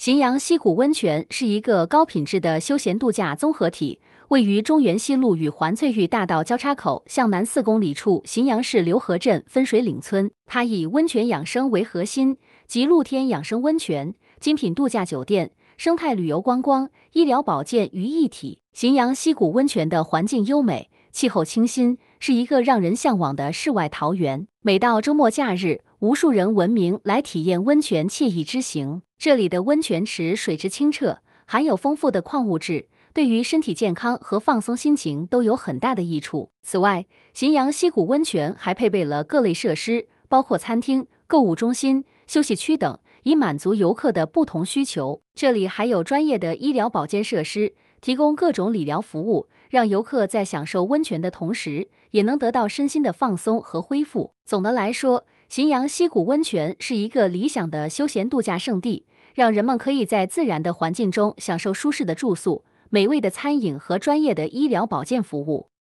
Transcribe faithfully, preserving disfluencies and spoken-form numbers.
荥阳溪谷温泉是一个高品质的休闲度假综合体，位于中原西路与环翠峪大道交叉口向南四公里处荥阳市流河镇分水岭村。它以温泉养生为核心，集露天养生温泉、精品度假酒店、生态旅游观光、医疗保健于一体。荥阳溪谷温泉的环境优美，气候清新，是一个让人向往的世外桃源。每到周末假日，无数人闻名来体验温泉惬意之行。这里的温泉池水质清澈，含有丰富的矿物质，对于身体健康和放松心情都有很大的益处。此外，荥阳溪谷温泉还配备了各类设施，包括餐厅、购物中心、休息区等，以满足游客的不同需求。这里还有专业的医疗保健设施，提供各种理疗服务，让游客在享受温泉的同时，也能得到身心的放松和恢复。总的来说，荥阳溪谷温泉是一个理想的休闲度假胜地，让人们可以在自然的环境中享受舒适的住宿、美味的餐饮和专业的医疗保健服务。